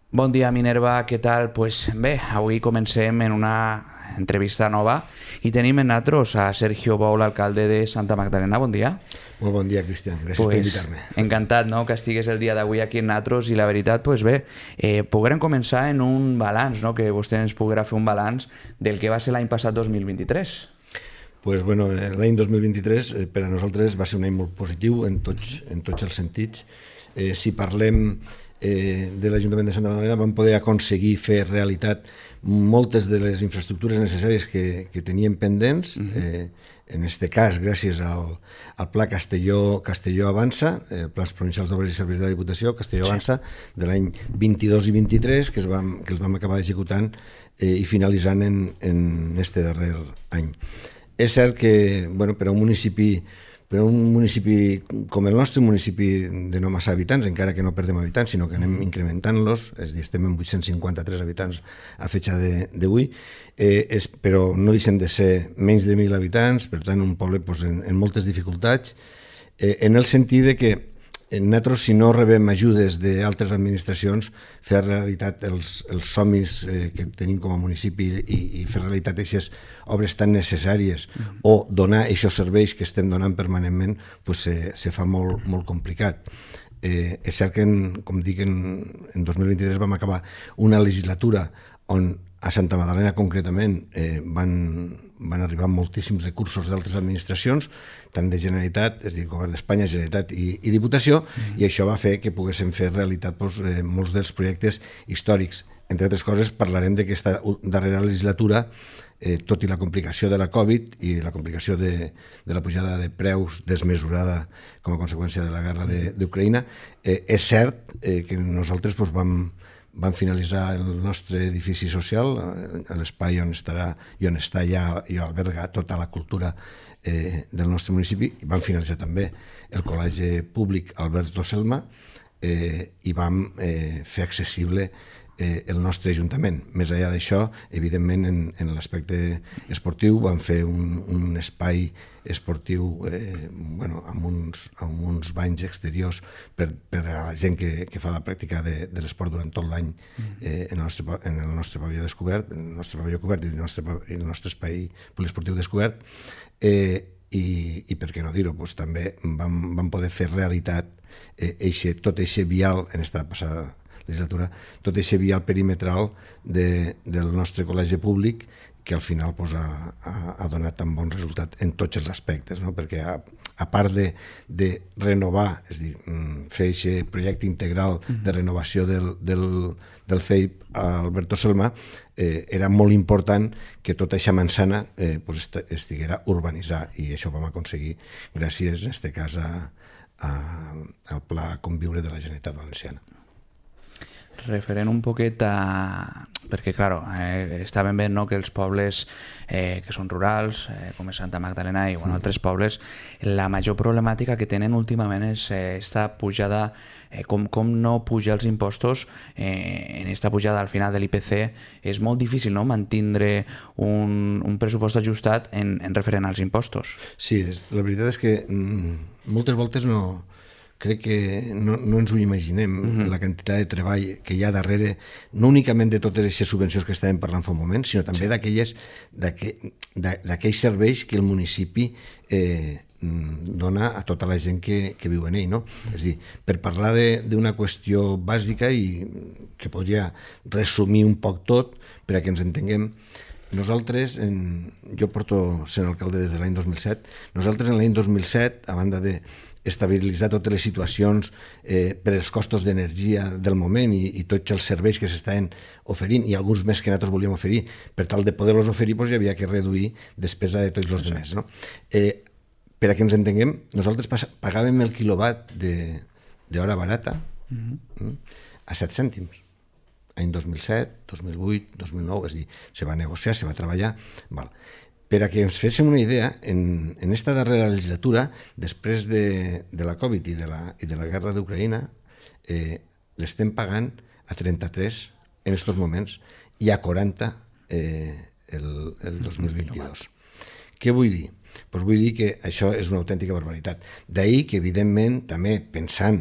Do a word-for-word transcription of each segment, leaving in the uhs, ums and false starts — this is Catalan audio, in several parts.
Bon dia, Minerva, què tal? Pues bé, avui comencem en una entrevista nova i tenim en nosaltres a Sergio Bou, l'alcalde de Santa Magdalena. Bon dia. Molt bon dia, Cristian. Gràcies pues, per invitar-me. Encantat, no?, que estigués el dia d'avui aquí en nosaltres i la veritat, pues bé, eh, poguérem començar en un balanç, no?, que vostè ens poguera fer un balanç del que va ser l'any passat dos mil vint-i-tres. Pues, bueno, l'any dos mil vint-i-tres eh, per a nosaltres va ser un any molt positiu en tots, en tots els sentits. Eh, si parlem eh, de l'Ajuntament de Santa Magdalena, vam poder aconseguir fer realitat moltes de les infraestructures necessàries que, que teníem pendents, eh, en aquest cas gràcies al, al Pla Castelló, Castelló Avança, eh, Plans Provincials d'Obres i Serveis de la Diputació, Castelló Avança, de l'any vint-i-dos i vint-i-tres, que, es vam, que els vam acabar executant eh, i finalitzant en, en este darrer any. És cert que, bueno, per a un municipi per a un municipi com el nostre, un municipi de no massa habitants, encara que no perdem habitants, sinó que anem incrementant-los, és a dir, estem en vuit-cents cinquanta-tres habitants a fetge d'avui, eh, és, però no deixen de ser menys de mil habitants, per tant, un poble pues, en, en moltes dificultats, eh, en el sentit de que nosaltres, si no rebem ajudes d'altres administracions, fer realitat els, els somnis eh, que tenim com a municipi i, i fer realitat aquestes obres tan necessàries mm. o donar aquests serveis que estem donant permanentment, pues, se, se fa molt, molt complicat. Eh, és cert que, en, com dic, en, en dos mil vint-i-tres vam acabar una legislatura on a Santa Magdalena concretament eh, van, van arribar moltíssims recursos d'altres administracions, tant de Generalitat, és a dir, Govern d'Espanya, Generalitat i, i Diputació, mm-hmm. i això va fer que poguéssim fer realitat doncs, eh, molts dels projectes històrics. Entre altres coses, parlarem d'aquesta darrera legislatura, eh, tot i la complicació de la Covid i la complicació de, de la pujada de preus desmesurada com a conseqüència de la guerra d'Ucraïna, eh, és cert eh, que nosaltres doncs, vam vam finalitzar el nostre edifici social, l'espai on estarà i on està ja i alberga tota la cultura eh, del nostre municipi, i vam finalitzar també el col·legi públic Albert Doselma eh, i vam eh, fer accessible eh, el nostre ajuntament. Més enllà d'això, evidentment, en, en l'aspecte esportiu vam fer un, un espai esportiu eh, bueno, amb, uns, amb uns banys exteriors per, per a la gent que, que fa la pràctica de, de l'esport durant tot l'any eh, en, el nostre, en el nostre pavelló descobert, en el nostre pavelló cobert i el nostre, el nostre espai poliesportiu descobert. Eh, i, i per què no dir-ho, doncs, també vam, vam poder fer realitat eh, eixe, tot eixe vial en esta passada legislatura, tot eixe vial perimetral de, del nostre col·legi públic que al final pues, ha, ha donat tan bon resultat en tots els aspectes, no? Perquè a, a part de, de renovar, és a dir, fer aquest projecte integral de renovació del, del, del F E I P a Alberto Selma, eh, era molt important que tota aquesta manzana eh, pues, estiguera urbanitzada, i això ho vam aconseguir gràcies, en aquest cas, a, a, al Pla Conviure de la Generalitat Valenciana. Referent un poquet a... perquè, clar, eh, està ben bé, no?, que els pobles eh, que són rurals, eh, com és Santa Magdalena i bueno, altres pobles, la major problemàtica que tenen últimament és eh, esta pujada, eh, com, com no pujar els impostos eh, en esta pujada al final de l'I P C. És molt difícil, no?, mantindre un, un pressupost ajustat en, en referent als impostos. Sí, la veritat és que mm, moltes voltes no... crec que no, no ens ho imaginem, uh-huh. la quantitat de treball que hi ha darrere, no únicament de totes aquestes subvencions que estàvem parlant fa un moment, sinó també sí. d'aquelles d'aquells serveis que el municipi eh, dona a tota la gent que, que viu en ell. No? Uh-huh. És a dir, per parlar d'una qüestió bàsica i que podria resumir un poc tot, per a que ens entenguem, nosaltres, en, jo porto sent alcalde des de l'any dos mil set, nosaltres en l'any dos mil set, a banda de estabilitzar totes les situacions eh, per als costos d'energia del moment i, i tots els serveis que s'estaven oferint i alguns més que nosaltres volíem oferir, per tal de poder-los oferir doncs, hi havia que reduir despesa de tots els demés. No? Eh, per a que ens entenguem, nosaltres pagàvem el quilowatt d'hora barata uh-huh. a set cèntims. Any dos mil set, dos mil vuit, dos mil nou, és a dir, se va negociar, se va treballar... Val. Per a que ens féssim una idea, en, en esta darrera legislatura, després de, de la Covid i de la, i de la guerra d'Ucraïna, eh, l'estem pagant a trenta-tres en aquests moments i a quaranta eh, el, el dos mil vint-i-dos. Què vull dir? Pues vull dir que això és una autèntica barbaritat. D'ahir que, evidentment, també pensant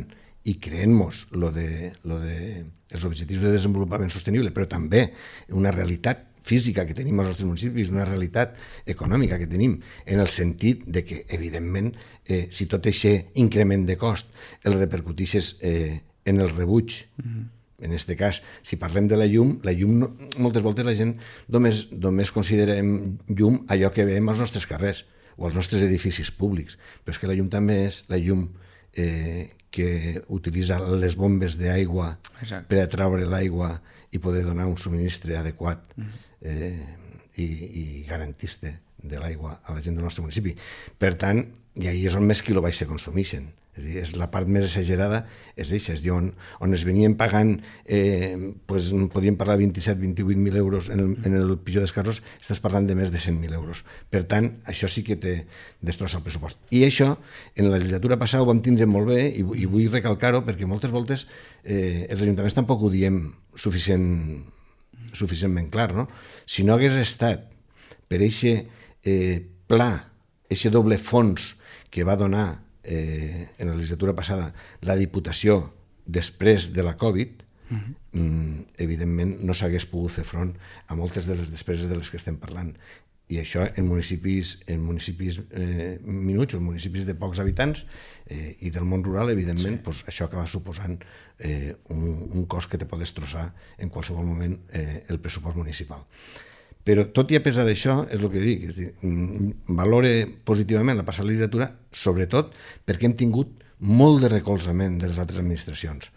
i creem-nos lo de, lo de, els objectius de desenvolupament sostenible, però també una realitat física que tenim als nostres municipis, una realitat econòmica que tenim, en el sentit de que, evidentment, eh, si tot aquest increment de cost el repercutixes eh, en el rebuig, mm-hmm. en aquest cas, si parlem de la llum, la llum no, moltes voltes la gent només, només considerem llum allò que veiem als nostres carrers o als nostres edificis públics, però és que la llum també és la llum eh, que utilitza les bombes d'aigua per atraure l'aigua i poder donar un subministre adequat eh, i, i garantista de l'aigua a la gent del nostre municipi. Per tant, i ahí és on més quilowatt se consumeixen. És a dir, és la part més exagerada, és això, és dir, on, on es venien pagant, eh, pues, podíem parlar vint-i-set vint-i-vuit mil euros, en el, en el pitjor dels casos estàs parlant de més de cent mil euros. Per tant, això sí que te destrossa el pressupost. I això, en la legislatura passada ho vam tindre molt bé, i, i vull recalcar-ho, perquè moltes voltes eh, els ajuntaments tampoc ho diem suficient, suficientment clar, no? Si no hagués estat per aquest eh, pla, aquest doble fons que va donar eh, en la legislatura passada la Diputació després de la Covid, uh-huh. mm, evidentment no s'hagués pogut fer front a moltes de les despeses de les que estem parlant. I això en municipis, en municipis eh, minuts, o en municipis de pocs habitants eh, i del món rural, evidentment, sí. Pues, això acaba suposant eh, un, un cost que te pot destrossar en qualsevol moment eh, el pressupost municipal. Però tot i a pesar d'això, és el que dic, és dir, valore positivament la passada legislatura, sobretot perquè hem tingut molt de recolzament de les altres administracions.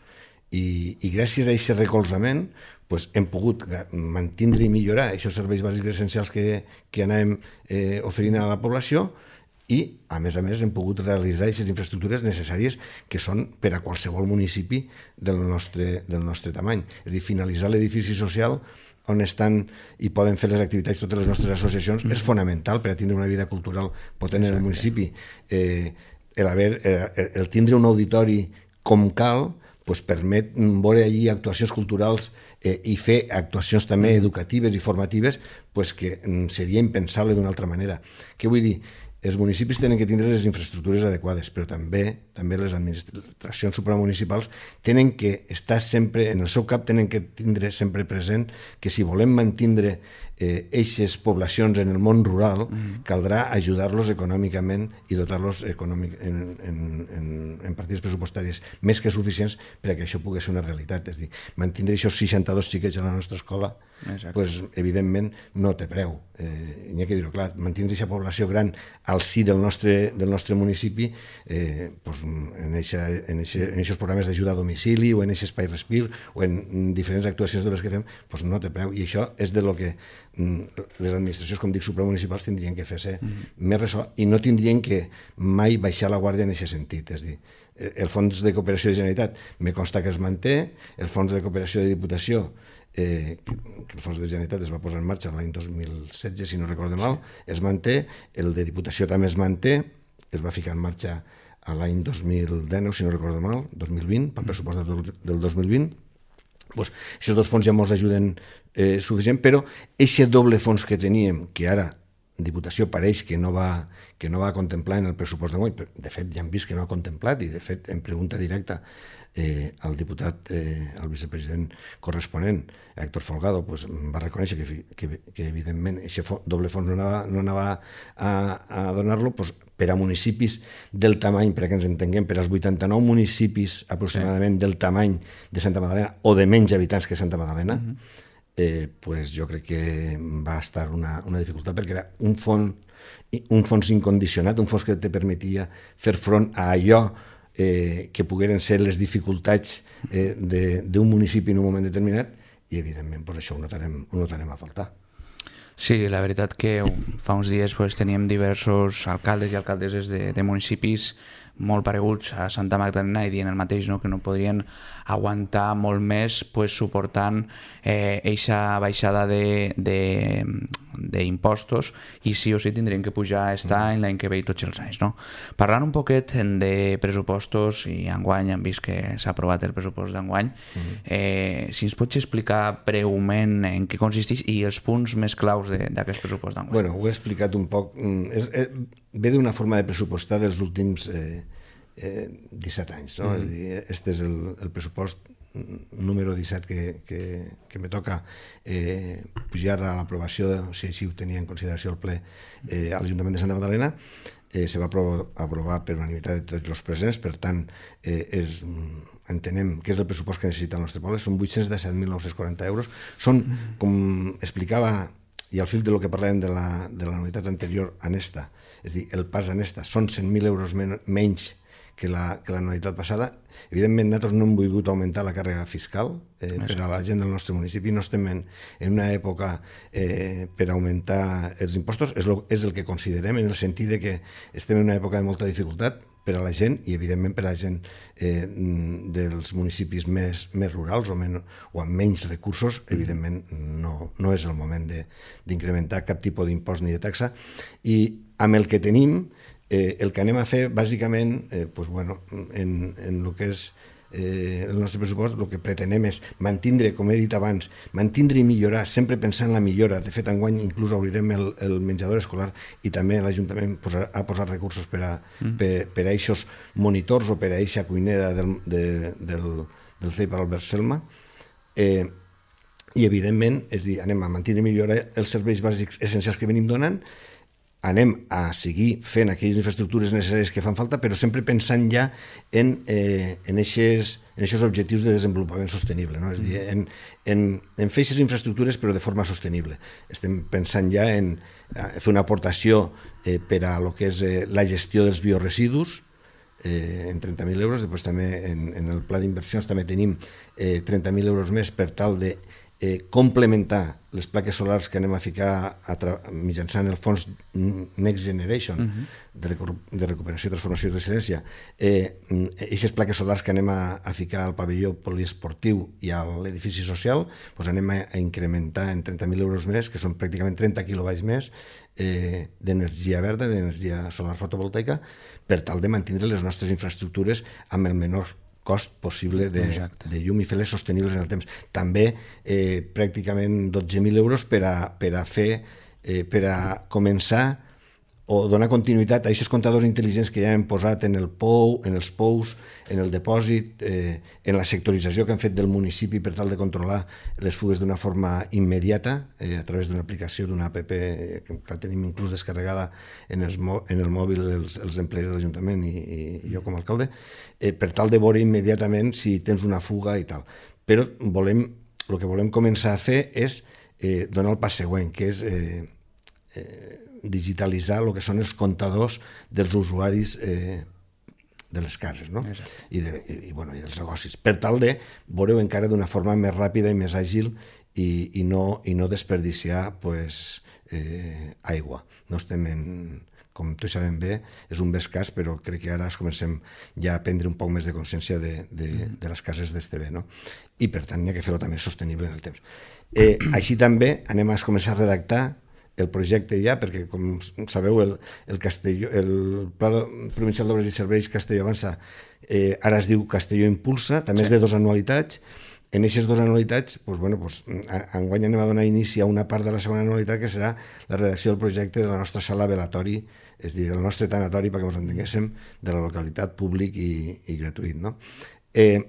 I, i gràcies a aquest recolzament pues, hem pogut mantindre i millorar aquests serveis bàsics essencials que, que anàvem eh, oferint a la població i, a més a més, hem pogut realitzar aquestes infraestructures necessàries que són per a qualsevol municipi del nostre, del nostre tamany. És a dir, finalitzar l'edifici social on estan i poden fer les activitats totes les nostres associacions, mm. és fonamental per a tindre una vida cultural potent en el municipi. Eh, el, haver, eh, el tindre un auditori com cal pues, permet veure allí actuacions culturals eh, i fer actuacions també educatives i formatives pues, que seria impensable d'una altra manera. Què vull dir? Els municipis tenen que tindre les infraestructures adequades, però també també les administracions supramunicipals tenen que estar sempre, en el seu cap tenen que tindre sempre present que si volem mantindre eh, eixes poblacions en el món rural, mm. caldrà ajudar-los econòmicament i dotar-los econòmic, en, en, en, en partides pressupostàries més que suficients per a que això pugui ser una realitat. És a dir, mantindre aquests seixanta-dos xiquets a la nostra escola, pues, evidentment no té preu. Eh, n'hi ha que dir-ho clar, mantindre aquesta població gran al si del nostre, del nostre municipi, eh, pues, en aquests programes d'ajuda a domicili o en aquest espai respir o en diferents actuacions de les que fem, pues, no té preu. I això és de lo que les administracions, com dic, supramunicipals tindrien que fer-se mm. més ressò i no tindrien que mai baixar la guàrdia en aquest sentit. És dir, el Fons de Cooperació de Generalitat me consta que es manté, el Fons de Cooperació de Diputació, eh, que el Fons de Generalitat es va posar en marxa l'any dos mil setze, si no recordo mal, es manté, el de Diputació també es manté, es va ficar en marxa a l'any dos mil dinou, si no recordo mal, dos mil vint, pel pressupost del dos mil vint. Pues, aquests dos fons ja ens ajuden eh, suficient, però aquest doble fons que teníem, que ara Diputació pareix que no va, que no va contemplar en el pressupost d'enguany, de fet ja hem vist que no ha contemplat i de fet en pregunta directa eh, al diputat, eh, al vicepresident corresponent, Héctor Folgado, pues, va reconèixer que, que, que evidentment aquest doble fons no anava, no anava a, a donar-lo pues, per a municipis del tamany, per a que ens entenguem, per als vuitanta-nou municipis aproximadament sí. del tamany de Santa Magdalena o de menys habitants que Santa Magdalena, uh-huh. Eh, pues jo crec que va estar una, una dificultat perquè era un fons, un fons incondicionat, un fons que te permetia fer front a allò eh, que pogueren ser les dificultats eh, d'un municipi en un moment determinat i evidentment pues, això ho notarem, ho notarem a faltar. Sí, la veritat que fa uns dies pues, teníem diversos alcaldes i alcaldesses de, de municipis molt pareguts a Santa Magdalena i dient el mateix, no? Que no podrien aguantar molt més pues, suportant eixa eh, baixada d'impostos i sí o sí tindrien que pujar aquest any, l'any que ve i tots els anys. No? Parlant un poquet de pressupostos, i enguany hem vist que s'ha aprovat el pressupost d'enguany, eh, si ens pots explicar breument en què consisteix i els punts més claus d'aquest pressupost d'enguany. Bueno, ho he explicat un poc. És, és, ve d'una forma de pressupostar dels últims eh, eh, disset anys. No? Mm. És dir, este és el, el pressupost número disset que, que, que me toca eh, pujar a l'aprovació, si així ho tenia en consideració el ple, eh, a l'Ajuntament de Santa Magdalena. Eh, se va aprovar, aprovar per unanimitat de tots els presents, per tant, eh, és, entenem que és el pressupost que necessita el nostre poble, són vuit-cents disset mil nou-cents quaranta euros. Són, com explicava, i al fil de lo que parlàvem de la, de l'anualitat anterior a esta, és a dir, el pas a esta, són cent mil euros men menys que la, que l'anualitat passada. Evidentment, nosaltres no hem volgut augmentar la càrrega fiscal eh, per a la gent del nostre municipi, no estem en, en una època eh, per augmentar els impostos, és, lo, és el que considerem, en el sentit de que estem en una època de molta dificultat per a la gent i, evidentment, per a la gent eh, dels municipis més, més rurals o, men, o amb menys recursos, evidentment, no, no és el moment d'incrementar cap tipus d'impost ni de taxa. I amb el que tenim, Eh, el que anem a fer, bàsicament, eh, pues, bueno, en, en el que és eh, el nostre pressupost, el que pretenem és mantindre, com he dit abans, mantindre i millorar, sempre pensant en la millora. De fet, enguany inclús obrirem el, el menjador escolar i també l'Ajuntament ha posat recursos per a, mm. per, per a eixos monitors o per a eixa cuinera del, de, del, del C I P A Albert Selma. Eh, I, evidentment, és dir, anem a mantindre i millorar els serveis bàsics essencials que venim donant, anem a seguir fent aquelles infraestructures necessàries que fan falta, però sempre pensant ja en eh, en aquests en aquests objectius de desenvolupament sostenible, no? És dir, en, en, en fer aquestes infraestructures però de forma sostenible. Estem pensant ja en fer una aportació eh, per a lo que és eh, la gestió dels bioresidus, eh, en trenta mil euros, després també en, en el pla d'inversions també tenim eh, trenta mil euros més per tal de Eh, complementar les plaques solars que anem a ficar a mitjançant el fons Next Generation uh-huh. de, recu de recuperació, transformació i resiliència. Aquestes eh, plaques solars que anem a, a ficar al pavelló poliesportiu i a l'edifici social, doncs anem a, a incrementar en trenta mil euros més, que són pràcticament trenta quilowatts més eh, d'energia verda, d'energia solar fotovoltaica, per tal de mantenir les nostres infraestructures amb el menor cost possible de, de llum i fer-les sostenibles en el temps. També eh, pràcticament dotze mil euros per a, per a fer, eh, per a començar o donar continuïtat a aquests comptadors intel·ligents que ja hem posat en el P O U, en els P O Us, en el depòsit, eh, en la sectorització que han fet del municipi per tal de controlar les fugues d'una forma immediata, eh, a través d'una aplicació, d'una app eh, que la tenim inclús descarregada en, els, en el mòbil els, els empleats de l'Ajuntament i, i jo com a alcalde, eh, per tal de veure immediatament si tens una fuga i tal. Però volem, el que volem començar a fer és eh, donar el pas següent, que és eh, eh, digitalitzar el que són els comptadors dels usuaris eh, de les cases, no? I, de, i, i, bueno, i dels negocis, per tal de veure-ho encara d'una forma més ràpida i més àgil i, i, no, i no desperdiciar pues, eh, aigua. No estem en, com tots sabem bé, és un bé escàs, però crec que ara es comencem ja a prendre un poc més de consciència de, de, de les cases d'este bé, no? I per tant hi ha que fer-ho també sostenible en el temps. Eh, així també anem a començar a redactar el projecte ja, perquè com sabeu el, el, Castelló, el Pla Provincial d'Obres i Serveis Castelló Avança eh, ara es diu Castelló Impulsa, també sí. És de dos anualitats. En aquestes dues anualitats, doncs, bueno, doncs, enguany anem a donar inici a una part de la segona anualitat que serà la redacció del projecte de la nostra sala velatori, és a dir, del nostre tanatori, perquè ens entenguéssim, de la localitat públic i, i gratuït. No? Eh,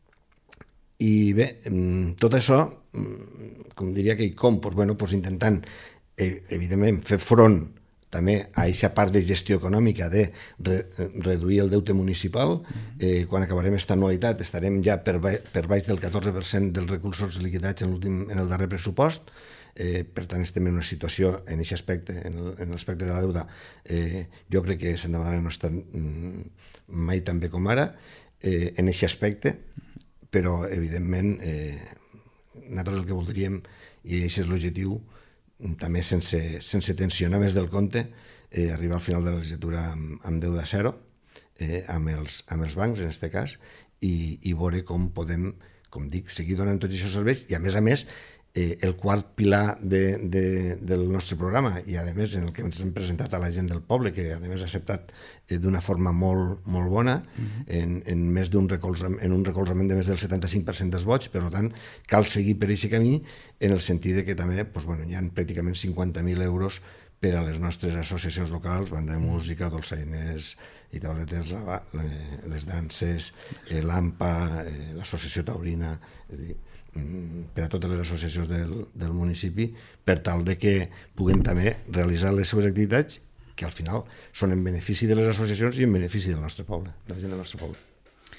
I bé, tot això, com diria que com, doncs, bueno, doncs intentant evidentment, fer front també a aquesta part de gestió econòmica de re, reduir el deute municipal. Eh, quan acabarem aquesta anualitat estarem ja per, per baix del catorze per cent dels recursos liquidats en, en el darrer pressupost. Eh, per tant, estem en una situació en aquest aspecte, en l'aspecte de la deuda, eh, jo crec que Santa Magdalena no està mai tan bé com ara, eh, en aquest aspecte, però evidentment eh, nosaltres el que voldríem, i aquest és l'objectiu, també sense, sense tensionar més del compte, eh, arribar al final de la legislatura amb, amb deuda zero, eh, amb, els, amb els bancs, en aquest cas, i, i veure com podem, com dic, seguir donant tots aquests serveis, i a més a més, eh, el quart pilar de, de, del nostre programa, i a més en el que ens hem presentat a la gent del poble, que a més ha acceptat eh, d'una forma molt, molt bona, uh-huh. en, en, més d'un recolzament, en un recolzament de més del setanta-cinc per cent dels vots, per tant, cal seguir per aquest camí, en el sentit de que també doncs, bueno, hi ha pràcticament cinquanta mil euros per a les nostres associacions locals, banda de música, dolçainers i tauletes, les danses, l'A M P A, l'associació taurina, és a dir, per a totes les associacions del, del municipi, per tal de que puguem també realitzar les seves activitats que al final són en benefici de les associacions i en benefici del nostre poble, de la gent del nostre poble.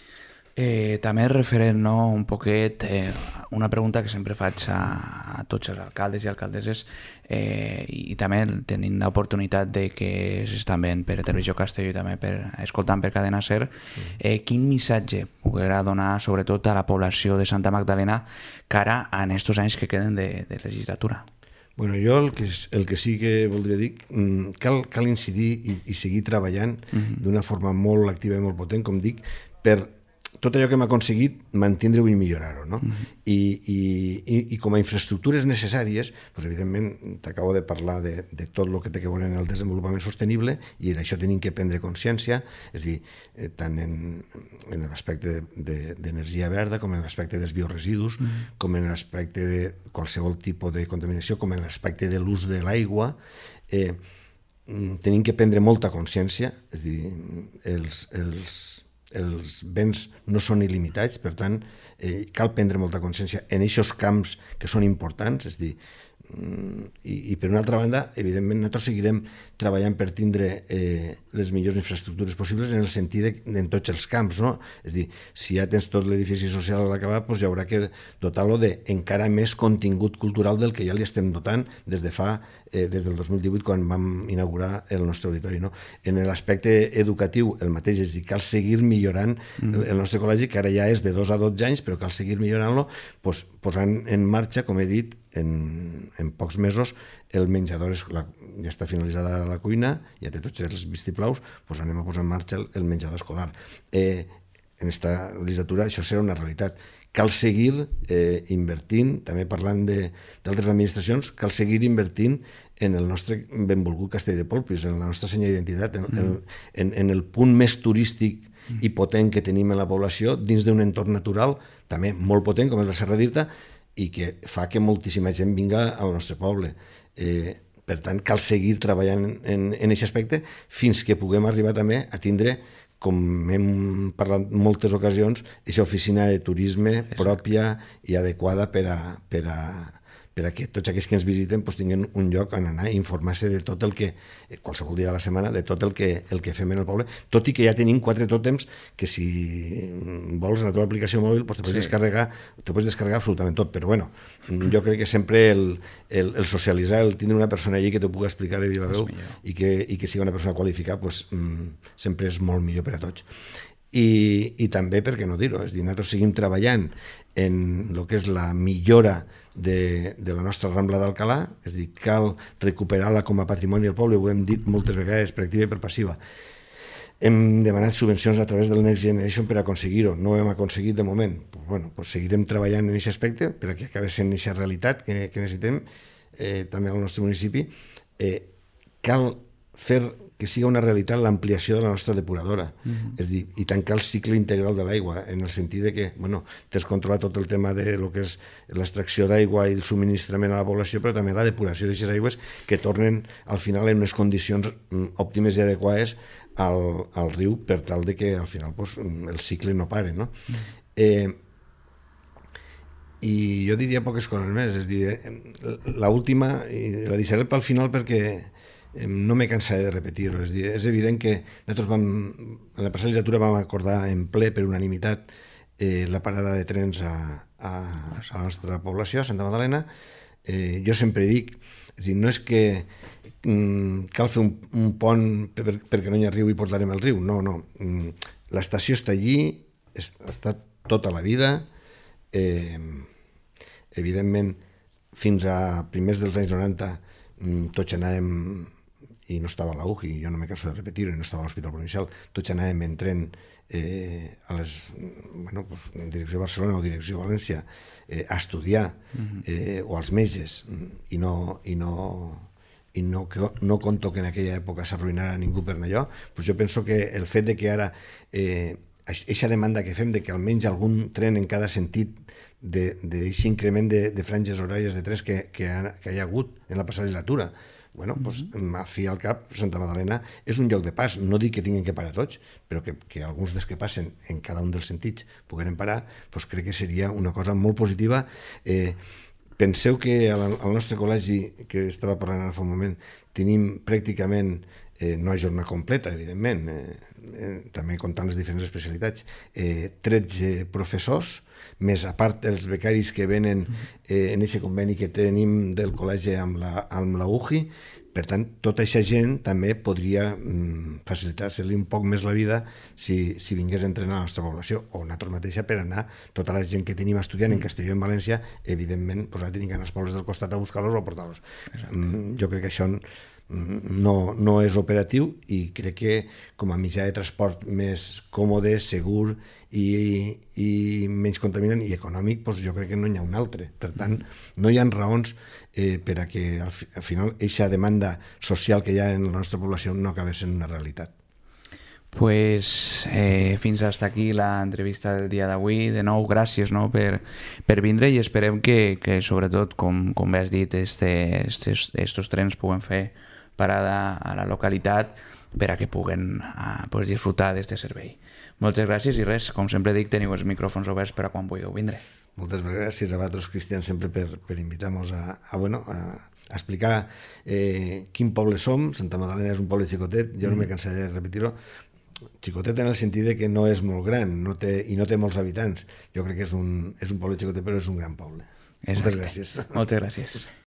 Eh, també referent, no, un poquet, eh, una pregunta que sempre faig a, a tots els alcaldes i alcaldesses, eh, i també tenint l'oportunitat de que s'estan veient per Televisió Castelló i també per, escoltant per Cadena Ser, eh, quin missatge poderà donar sobretot a la població de Santa Magdalena cara en estos anys que queden de, de legislatura? Bueno, jo el que, el que sí que voldria dir, cal, cal incidir i, i seguir treballant uh-huh. d'una forma molt activa i molt potent, com dic, per tot allò que hem aconseguit mantindre-ho i millorar-ho, no? Uh-huh. I, i, i com a infraestructures necessàries, doncs, evidentment, t'acabo de parlar de, de tot el que té que veure en el desenvolupament sostenible i d'això tenim que prendre consciència, és a dir, eh, tant en, en l'aspecte d'energia de, verda com en l'aspecte dels bioresidus, uh-huh. com en l'aspecte de qualsevol tipus de contaminació, com en l'aspecte de l'ús de l'aigua, eh, tenim que prendre molta consciència, és a dir, els... els els béns no són il·limitats, per tant, eh, cal prendre molta consciència en aquests camps que són importants, és a dir, i, i per una altra banda, evidentment, nosaltres seguirem treballant per tindre eh, les millors infraestructures possibles en el sentit de, en tots els camps, no? És a dir, si ja tens tot l'edifici social a l'acabar, doncs hi haurà que dotar-lo d'encara més contingut cultural del que ja li estem dotant des de fa, eh, des del dos mil divuit, quan vam inaugurar el nostre auditori, no? En l'aspecte educatiu, el mateix, és a dir, cal seguir millorant el, el nostre col·legi, que ara ja és de dos a dotze anys, però cal seguir millorant-lo, doncs, posant en marxa, com he dit, en, en pocs mesos, el menjador és, la, ja està finalitzada la cuina, ja té tots els vistiplaus, doncs anem a posar en marxa el, el menjador escolar. Eh, en aquesta legislatura això serà una realitat. Cal seguir eh, invertint, també parlant d'altres administracions, cal seguir invertint en el nostre benvolgut Castell de Polpís, en la nostra senya d'identitat, en, mm. en, en el punt més turístic i potent que tenim en la població, dins d'un entorn natural també molt potent, com és la Serra d'Irta, i que fa que moltíssima gent vinga al nostre poble. Eh, per tant, cal seguir treballant en aquest aspecte fins que puguem arribar també a tindre, com hem parlat en moltes ocasions, aquesta oficina de turisme pròpia i adequada per a, per a, per a que tots aquells que ens visiten doncs, tinguin un lloc on anar a informar-se de tot el que, qualsevol dia de la setmana, de tot el que, el que fem en el poble, tot i que ja tenim quatre tòtems que si vols en la teva aplicació mòbil doncs te pots, sí. descarregar, te pots descarregar absolutament tot, però bueno, jo crec que sempre el, el, el socialitzar, el tindre una persona allí que t'ho pugui explicar de viva veu i que, i que sigui una persona qualificada doncs, sempre és molt millor per a tots. I, i també, per què no dir-ho, és a dir, nosaltres seguim treballant en el que és la millora de, de la nostra Rambla d'Alcalà, és a dir, cal recuperar-la com a patrimoni del poble, ho hem dit moltes vegades per activa i per passiva. Hem demanat subvencions a través del Next Generation per aconseguir-ho, no ho hem aconseguit de moment. Pues, bueno, pues seguirem treballant en aquest aspecte per a que acabi sent aquesta realitat que, que necessitem eh, també al nostre municipi. Eh, cal fer que sigui una realitat l'ampliació de la nostra depuradora, uh-huh. és dir, i tancar el cicle integral de l'aigua, en el sentit de que, bueno, tens controlat tot el tema de lo que és l'extracció d'aigua i el subministrament a la població, però també la depuració d'aquestes aigües que tornen al final en unes condicions òptimes i adequades al, al riu per tal de que al final pues, el cicle no pare, no? Uh-huh. Eh, i jo diria poques coses més, és dir, l'última, i la deixaré pel final perquè no me cansaré de repetir-ho, és dir, és evident que nosaltres vam, en la passada legislatura vam acordar en ple per unanimitat eh, la parada de trens a, a, a la nostra població, a Santa Magdalena. Eh, jo sempre dic, és dir, no és que mm, cal fer un, un pont per, perquè no hi ha riu i portarem el riu, no, no. Mm, l'estació està allí, és, ha estat tota la vida, eh, evidentment fins a primers dels anys noranta mm, tots anàvem, i no estava a la U J I, jo no me canso de repetir-ho, no estava a l'Hospital Provincial, tots anàvem en tren eh, a les, bueno, pues, en direcció a Barcelona o direcció a València eh, a estudiar, eh, o als metges, i no, i no, i no, no conto que en aquella època s'arruïnara ningú per allò, pues jo penso que el fet de que ara eh, aquesta demanda que fem de que almenys algun tren en cada sentit d'aquest increment de, de franges horàries de trens que, que, ha, que hi ha hagut en la passada legislatura, Bueno, doncs, al fi i al cap, Santa Magdalena és un lloc de pas. No dic que tinguin que parar tots, però que, que alguns dels que passen en cada un dels sentits pogueren parar, doncs crec que seria una cosa molt positiva. Eh, penseu que al, al nostre col·legi, que estava parlant ara fa un moment, tenim pràcticament, eh, no a jornada completa, evidentment, eh, eh, també comptant les diferents especialitats, eh, tretze professors, més a part els becaris que venen eh, en aquest conveni que tenim del col·legi amb la, amb la U J I. Per tant, tota aquesta gent també podria mm, facilitar-se-li un poc més la vida si, si vingués a entrenar a la nostra població, o nosaltres mateixa per anar, tota la gent que tenim estudiant en Castelló i en València, evidentment, pues, ha de tenir que anar als pobles del costat a buscar-los o a portar-los. Mm, jo crec que això no, no és operatiu, i crec que com a mitjà de transport més còmode, segur i, i menys contaminant i econòmic, doncs jo crec que no hi ha un altre. Per tant, no hi ha raons eh, per a que al, al final aquesta demanda social que hi ha en la nostra població no acabés sent una realitat. Pues eh, fins hasta aquí la entrevista del dia d'avui. De nou, gràcies, no, per, per vindre, i esperem que, que sobretot, com, com bé has dit, este, estes, estos trens puguen fer parada a la localitat per a que puguen uh, pues, disfrutar d'aquest servei. Moltes gràcies, i res, com sempre dic, teniu els micròfons oberts per a quan vulgueu vindre. Moltes gràcies a vosaltres, Cristian, sempre per, per invitar-nos a, a, bueno, a, a explicar eh, quin poble som. Santa Magdalena és un poble xicotet, jo no mm. me cansaré de repetir-ho, xicotet en el sentit de que no és molt gran, no té, i no té molts habitants. Jo crec que és un, és un poble xicotet, però és un gran poble. Exacte. Moltes gràcies. Moltes gràcies.